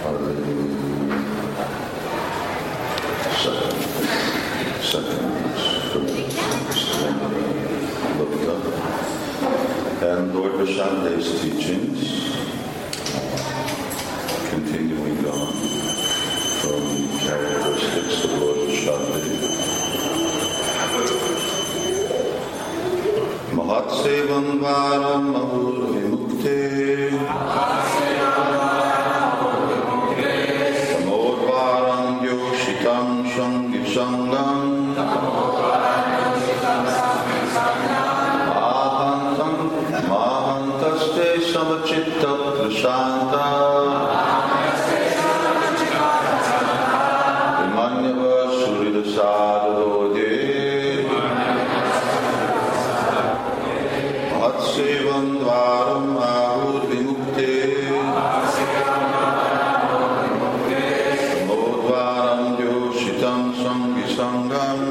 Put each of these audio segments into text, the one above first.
And Lord Vishante's teachings, continuing on from the characteristics of Lord Vishante. Mahatsevam varam mahur vimukte Tamor varam yoshitam shangi sangam Mahantaste samachitta prashanta Vimanyava surida sadhodhe Mahatsevam dvaram ahur vimukte Tamodvaram yoshitam sangi sangam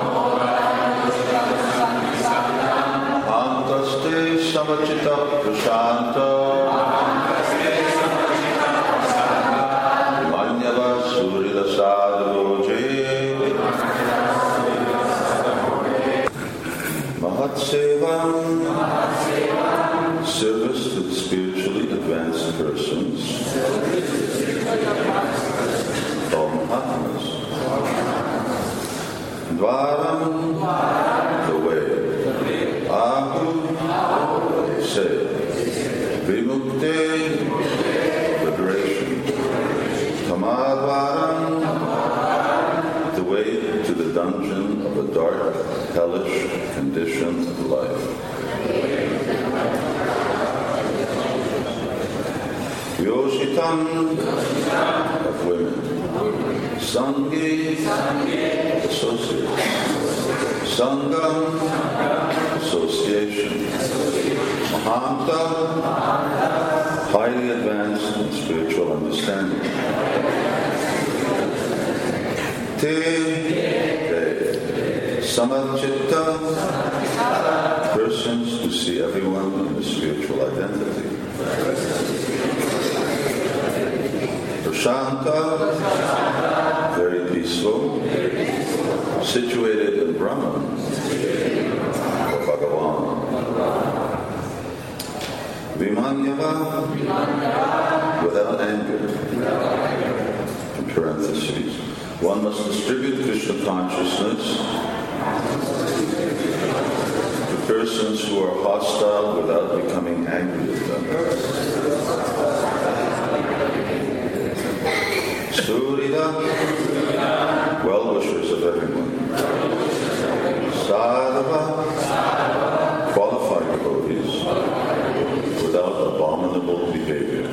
Samachita prashanta Manyava surila sadhoje Mahatsevam, service to spiritually advanced persons, or Mahatmas. Dvaram, the way. Ahu, say. Vimukte, liberation. Tamadvaram, the way to the dungeon of a dark, hellish condition of life. Yoshitam, of women. Sangi, associate. Sangam, association. Mahanta, highly advanced in spiritual understanding. Te, Samachitta, persons who see everyone in a spiritual identity. Prashanta, very peaceful, situated in Brahman, or Bhagavan. Vimanyava, without anger. In parentheses, one must distribute Krishna consciousness to persons who are hostile without becoming angry with them. Surida, well-wishers of everyone. Sadhava, qualified devotees without abominable behavior.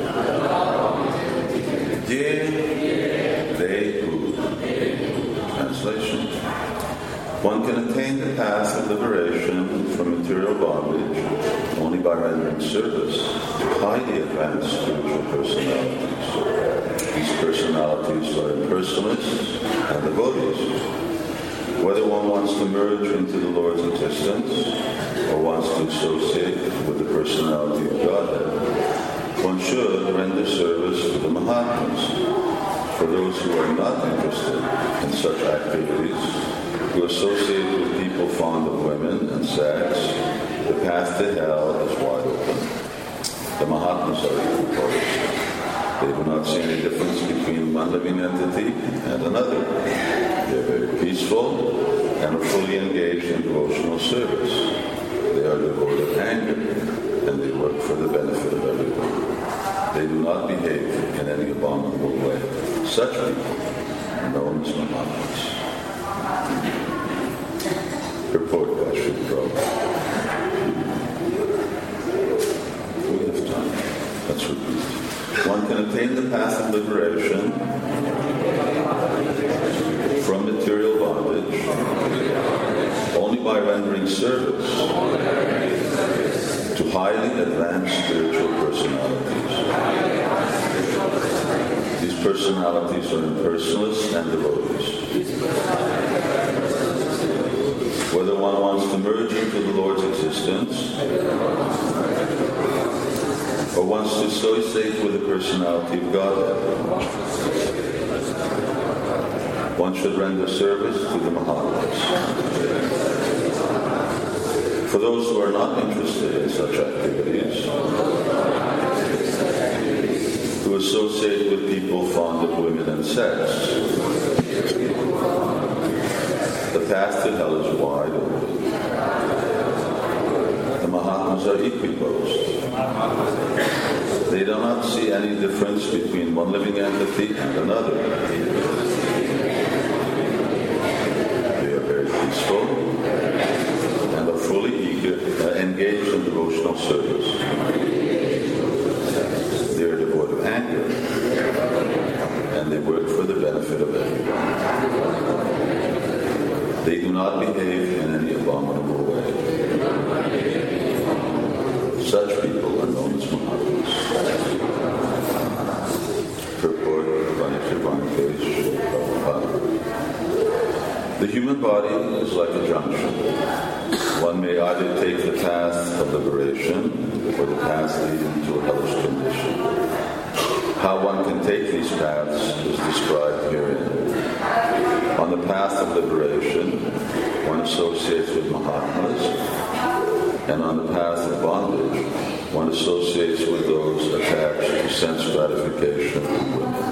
They who. Translation. One can attain the path of liberation from material bondage only by rendering service to highly advanced spiritual personalities. These personalities are impersonalists and devotees. Whether one wants to merge into the Lord's existence or wants to associate with the personality of Godhead, one should render service to the Mahatmas. For those who are not interested in such activities, who associate with people fond of women and sex, the path to hell is wide open. The Mahatmas are equal parties. They do not see any difference between one living entity and another. They are very peaceful and are fully engaged in devotional service. They are devoid of anger, and they work for the benefit of everyone. They do not behave in any abominable way. Such people are known as Mahatmas. Report by Sri Prabhupada. We have time. Let's repeat. One can attain the path of liberation from material bondage only by rendering service to highly advanced spiritual personalities. These personalities are impersonalists and devotees. Whether one wants to merge into the Lord's existence or or wants to associate with the personality of Godhead. One should render service to the Mahatmas. For those who are not interested in such activities, who associate with people fond of women and sex, the path to hell is wide open. The Mahatmas are equiposed. They do not see any difference between one living entity and another. They are very peaceful and are fully engaged in devotional service. They are devoid of anger, and they work for the benefit of everyone. They do not behave in any abominable way. Such people are known as Mahatmas. Purport by Venkatesh Prabhupada. The human body is like a junction. One may either take the path of liberation or the path leading to a hellish condition. How one can take these paths is described herein. On the path of liberation, one associates with Mahatmas, and on the path of bondage, one associates with those attached to sense gratification and women.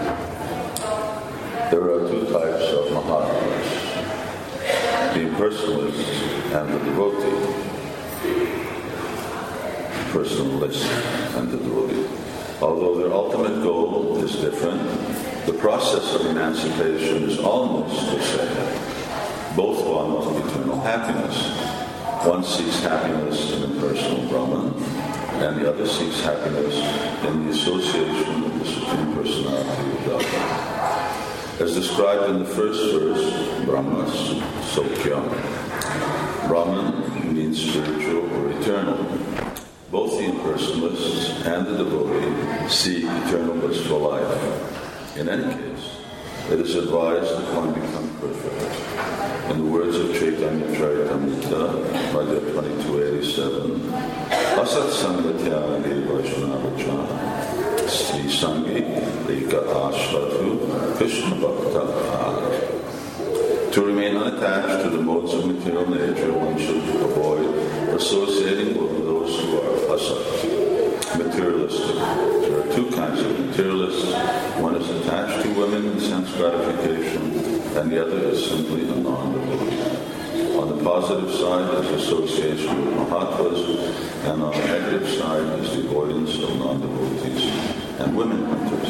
There are two types of Mahatmas, the impersonalist and the devotee. Personalist and the devotee. Although their ultimate goal is different, the process of emancipation is almost the same. Both want eternal happiness. One seeks happiness in impersonal Brahman, and the other seeks happiness in the association with the Supreme Personality of God. As described in the first verse, Brahma Sokyam. Brahman means spiritual or eternal. Both the impersonalists and the devotee seek eternal blissful life. In any case, it is advised that one become perfect. In the words of Chaitanya Charitamrita, Madhya 2287, Asat Sangatyagi Vaishnavacha Sri Sangi Eka Ashratu Krishna Bhakta. To remain unattached to the modes of material nature, one should avoid associating with those who are asat, materialistic. There are two kinds of materialists. One is attached to women and sense gratification, and the other is simply a non-devotee. On the positive side is association with Mahatmas, and on the negative side is the avoidance of non-devotees and women hunters.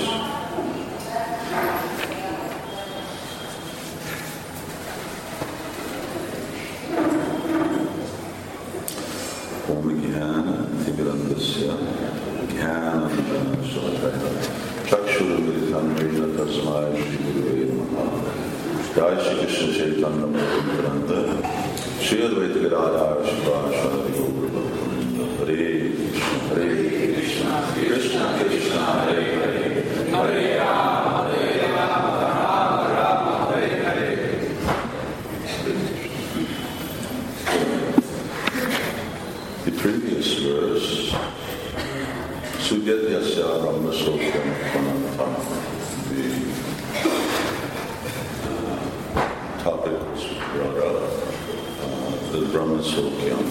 Om Jnana Timirandasya Jnana Shalakaya Chakshurumritam Rina Tasmai Shri Guruvaya Namaha. Jai Shri Krishna Chaitanya Prabhupada Shri Advaita Gadadhar Shivashwari Gaura Bhaktivinoda Hare Krishna Krishna Krishna Hare Hare Hare Rama Hare Rama Rama Rama Hare Hare. The previous verse, Sugatyasya Brahma Sokyam Panantam. The topic was brought up, the Brahma Sokyam.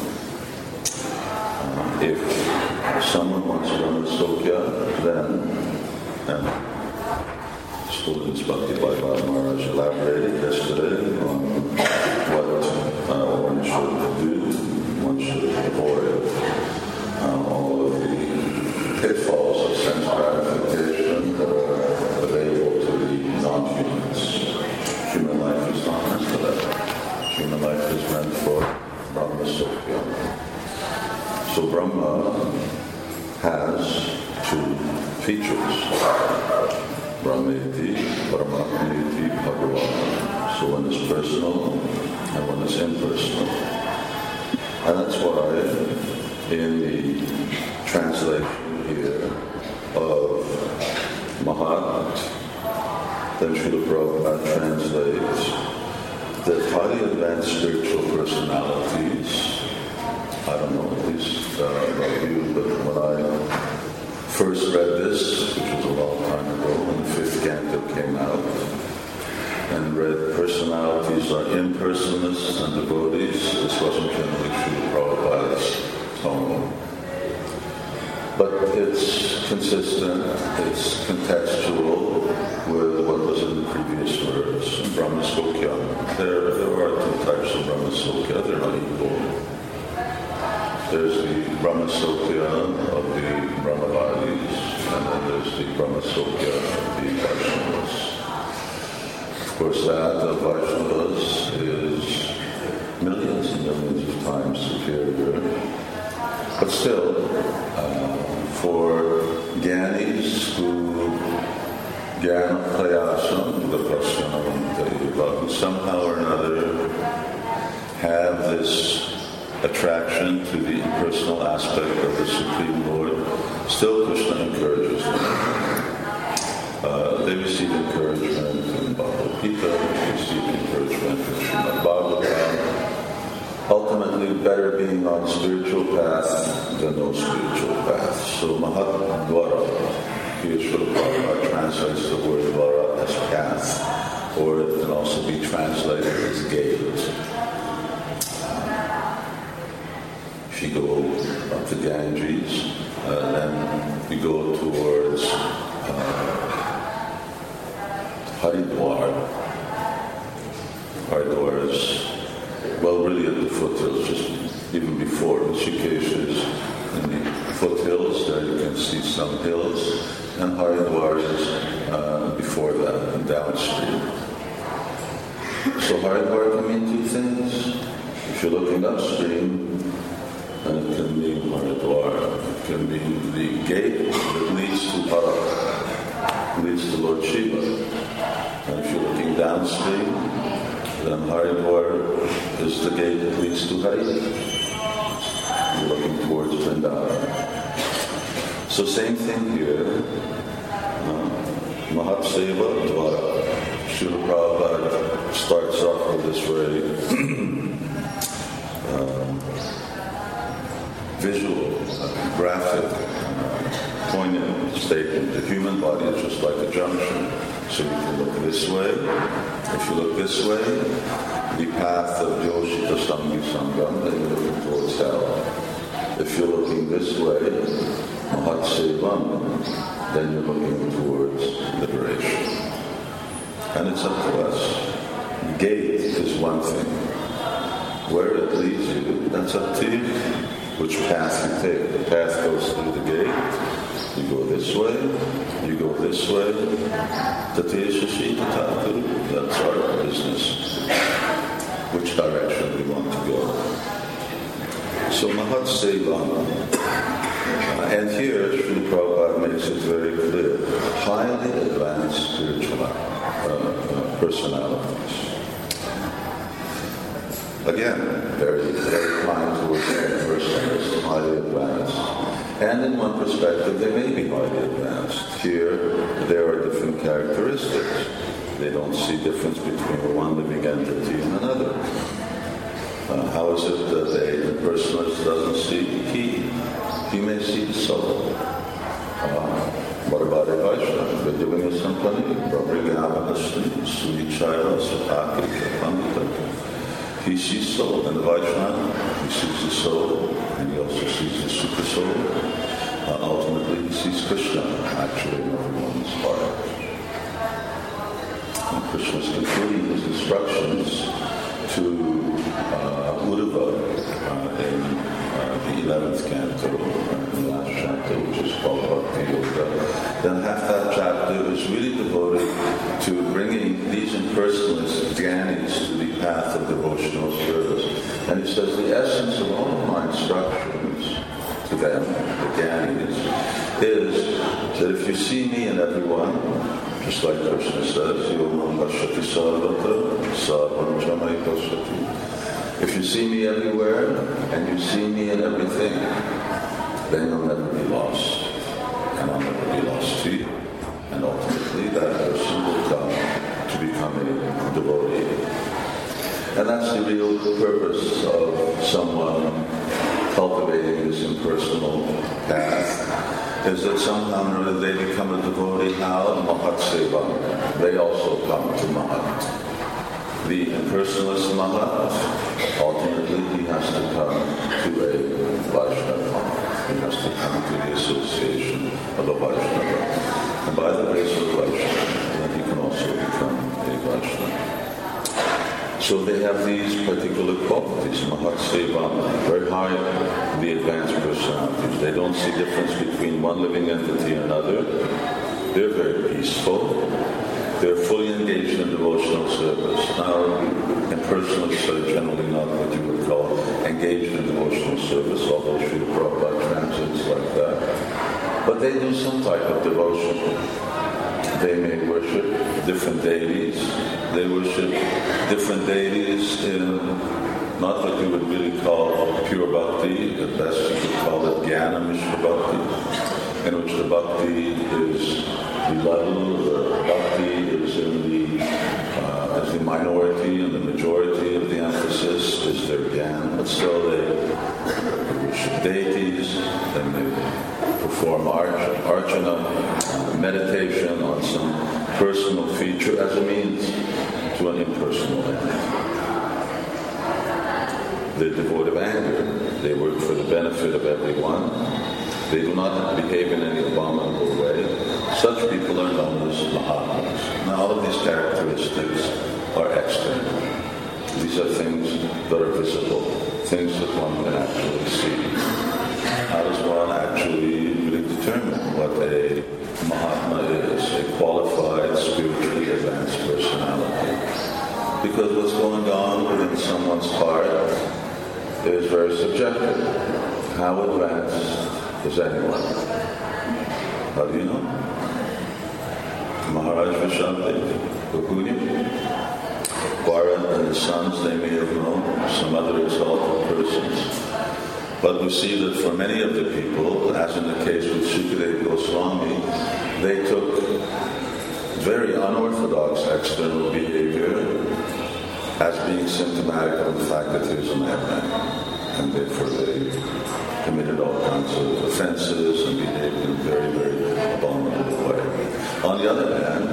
If someone wants Brahma Sokya, then, and students Bhakti Vaibhav Maharaj elaborated yesterday on what one should do. One should avoid all of the pitfalls of sense gratification that are available to the non-humans. Human life is not meant for that. Human life is meant for Brahma Sokya. So Brahma has two features. Brahmeti, Paramatmeti, Bhagavan. So one is personal and one is impersonal. And that's why in the translation here of Mahat, then Srila Prabhupada translates that highly advanced spiritual personalities, I don't know, at least about you, but when I first read this, which was a long time ago, when the fifth canto came out, and read personalities are impersonalists and devotees. This wasn't generally Srila Prabhupada's tone. But it's consistent, it's contextual with what was in the previous verse, in Brahmasokya. There are two types of Brahmasokya, they're not equal. There's the Brahmasokya of the Brahmavadis, and then there's the Brahmasokya of the Vaishnavas. Of course, that of Vaishnavas is millions and millions of times superior. But still, for Gyanis who Gyana Prayasam, who somehow or another have this attraction to the impersonal aspect of the Supreme Lord, still Krishna encourages them. They receive encouragement in Bhagavad Gita, they receive encouragement in Srimad Bhagavatam. Ultimately, better being on spiritual path than no spiritual path. So Mahat Dwara, here Srila Prabhupada translates the word Dwara as path, or it can also be translated as gate. If you go up to Ganges, then you go towards Haridwar. Haridwar is, well, really at the foothills, just even before. Rishikesh is in the foothills, there you can see some hills, and Haridwar is before that, and downstream. So Haridwar can mean two things. If you're looking upstream, then it can mean Haridwar. It can mean the gate that leads to Hara, leads to Lord Shiva. And if you're looking downstream, then Haridwar is the gate that leads to Hari. You're looking towards Vrindavan. So same thing here. Mahat Seva Dwara. Srila Prabhupada starts off with this very visual, graphic, poignant statement. The human body is just like a junction. So you can look this way. If you look this way, the path of Yoshita Sanghi Sangam, then you're looking towards hell. If you're looking this way, Mahat Sevam, then you're looking towards liberation. And it's up to us. The gate is one thing. Where it leads you, that's up to you. Which path you take. The path goes through the gate. You go this way, you go this way. Tateshashi Tatatu, that's our business. Which direction we want to go. So Mahat Seva. And here, Srila Prabhupada makes it very clear. Highly advanced spiritual personalities. Again, very, very inclined towards the person is highly advanced. And in one perspective, they may be highly advanced. Here, there are different characteristics. They don't see difference between one living entity and another. How is it that a personalist doesn't see he? He may see the soul. What about a Vaishnava? We're doing this in plenty. He sees soul, and the Vaishnava, he sees the soul, and he also sees the super soul. Ultimately, he sees Krishna, actually, in everyone's heart. And Krishna's concluding his instructions to Uddhava in the 11th canto, the last chapter, which is called Bhakti Yoga. Then half that chapter is really devoted to bringing these impersonalist Gyanis to the path of devotional service. And he says the essence of all of my instructions to them, the Gyanis, is that if you see me in everyone, just like Krishna says, if you see me everywhere and you see me in everything, then you'll never be lost. And I'll never be lost to you. And ultimately that person will come to become a devotee. And that's the real purpose of someone cultivating this impersonal path, is that somehow or other they become a devotee. How? Mahat Seva. They also come to Mahat. The impersonalist Mahat, ultimately he has to come to a Vaishnava. He has to come to the association of a Vaishnava. And by the grace of Vaishnava, then he can also become a Vaishnava. So they have these particular qualities, Mahat Seva, very high, the advanced personalities. They don't see difference between one living entity and another. They're very peaceful. They're fully engaged in devotional service. Now, impersonalists are generally not what you would call engaged in devotional service, although Srila Prabhupada translates like that. But they do some type of devotion. They may worship different deities. They worship different deities in not what you would really call pure bhakti. At best you could call it Jnana Mishra Bhakti, in which the bhakti is the level, the bhakti is in the as the minority, and the majority of the emphasis is their jnana. But still they worship deities, they may perform archana, meditation on some personal feature as a means to an impersonal end. They're devoid of anger. They work for the benefit of everyone. They do not behave in any abominable way. Such people are known as Mahatmas. Now all of these characteristics are external. These are things that are visible, things that one can actually see. How does one actually really determine what a Mahatma is, a qualified, spiritually advanced personality? Because what's going on within someone's heart is very subjective. How advanced is anyone? How do you know? Maharaj Vishanti, Bharat and his sons, they may have known some other exalted persons. But we see that for many of the people, as in the case with Sukadeva Goswami, they took very unorthodox external behavior as being symptomatic of the fact that he was a madman. And therefore they committed all kinds of offenses and behaved in a very, very abominable way. On the other hand,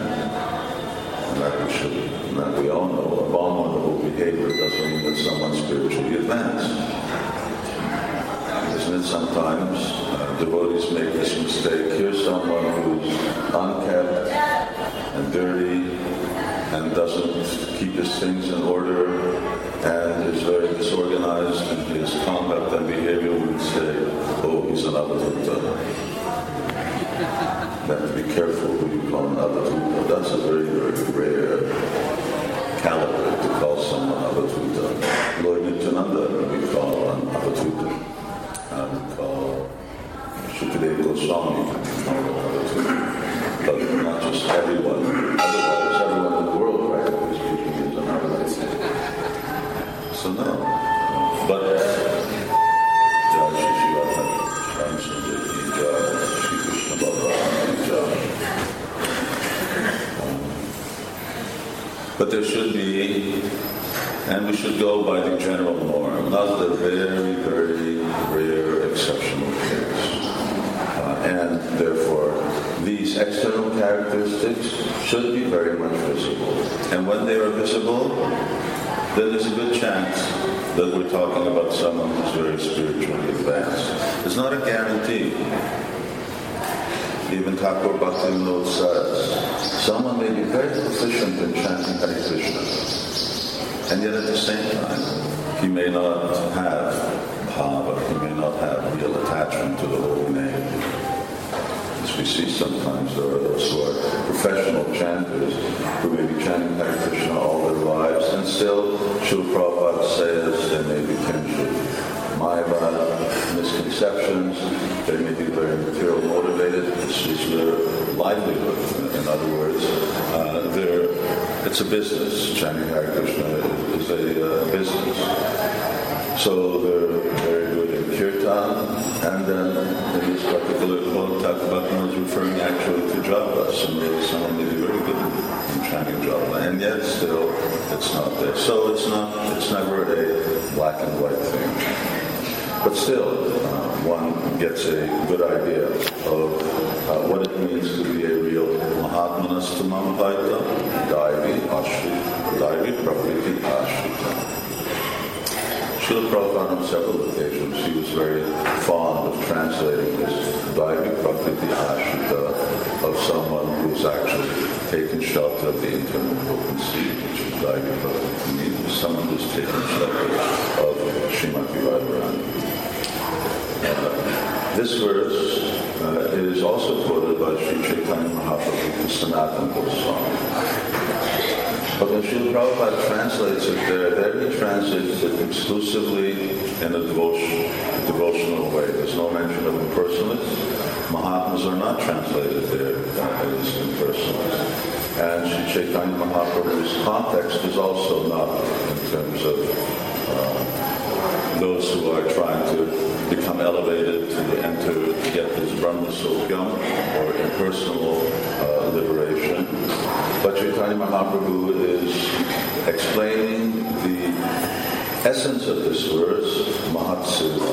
that we all know, abominable behavior doesn't mean that someone's spiritually advanced. Isn't it sometimes devotees make this mistake? Here's someone who's unkept and dirty and doesn't keep his things in order and is very disorganized in his conduct and behavior. We would say, oh, he's an Avadhuta. You have to be careful who you call an Avadhuta. That's a very, very rare caliber to call someone Avadhuta. Lord Nityananda we call an Avadhuta. We call Sukadeva Goswami an Avadhuta. But not just everyone. Otherwise, everyone in the world, practically speaking, is an Avadhuta. So no. But but there should be, and we should go by the general norm, not the very, very rare exceptional case. And therefore, these external characteristics should be very much visible. And when they are visible, then there's a good chance that we're talking about someone who's very spiritually advanced. It's not a guarantee. Even Thakur Bhaktivinoda says, someone may be very proficient in chanting Hare Krishna, and yet at the same time, he may not have bhava, he may not have real attachment to the holy name. As we see sometimes, there are those who are professional chanters who may be chanting Hare Krishna all their lives, and still, Srila Prabhupada says, they may be tinged with Mayavada misconceptions, they may be very material motivated, this is their livelihood. In other words, it's a business. Chanting Hare Krishna is a business. So they're very good in kirtan, and then in this particular quote, Thakur is referring actually to japa. So maybe someone may be very good in chanting japa, and yet still it's not there. So it's never a black and white thing. But still, one gets a good idea of what it means to be a real Mahatmanastamam Vaita, Daivi Ashrita, Daivi Prakriti Ashrita. Srila Prabhupada on several occasions, he was very fond of translating this Daivi Prakriti Ashrita of someone who's actually taken shelter of the internal potency, which is Daivi Prakriti means someone who's taken shelter of Srimati Radharani. This verse is also quoted by Sri Chaitanya Mahaprabhu to Sanatana Goswami. But when Srila Prabhupada translates it there he translates it exclusively in a devotional way. There's no mention of impersonalists. Mahatmas are not translated there as impersonalists. And Sri Chaitanya Mahaprabhu's context is also not in terms of those who are trying to become elevated to enter, to get this Brahma Sokyam or impersonal liberation. But Chaitanya Mahaprabhu is explaining the essence of this verse, Mahatseva,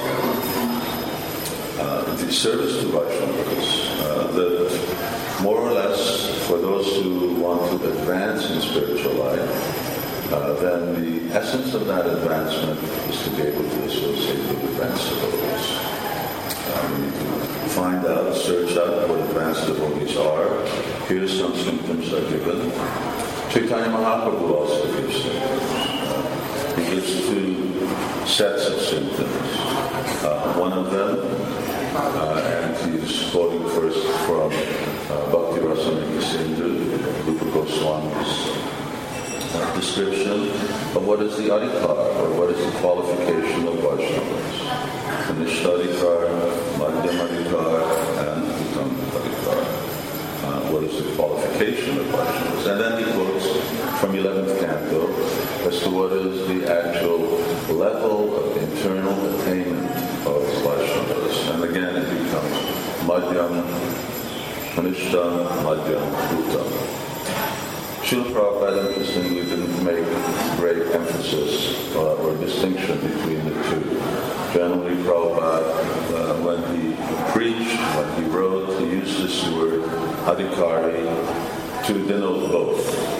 the service to Vaishnavas, that more or less for those who want to advance in spiritual life, then the essence of that advancement is to be able to associate with advanced devotees. We need to find out, search out what advanced devotees are. Here some symptoms are given. Chaitanya Mahaprabhu also gives symptoms. He gives two sets of symptoms. One of them, and he's quoting first from Bhakti Rasamrita Sindhu, Rupa Goswami's description of what is the adhikar, or what is the qualification of Vaishnavas. Kanishta adhikar, Madhyam adhikar, and Uttam adhikar. What is the qualification of Vaishnavas? And then he quotes from 11th canto as to what is the actual level of internal attainment of Vaishnavas. And again it becomes Madhyam, Kanishta, Madhyam, Uttam. Srila Prabhupada, interestingly, didn't make great emphasis or distinction between the two. Generally, Prabhupada, when he preached, when he wrote, he used this word, adhikari, to denote both.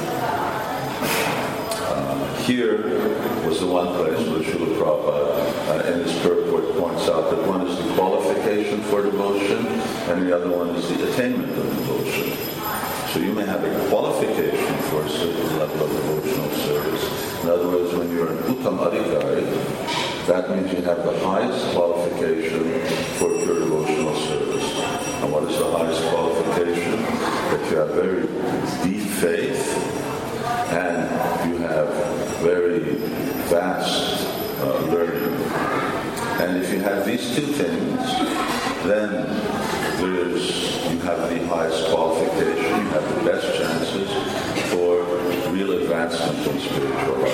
Here was the one place where Srila Prabhupada in his purport points out that one is the qualification for devotion and the other one is the attainment of devotion. So you may have a qualification for a certain level of devotional service. In other words, when you're an Uttam Adhikari, that means you have the highest qualification for pure devotional service. And what is the highest qualification? That you have very deep faith and you have very vast learning. And if you have these two things, then you have the highest qualification, you have the best chances for real advancement in spiritual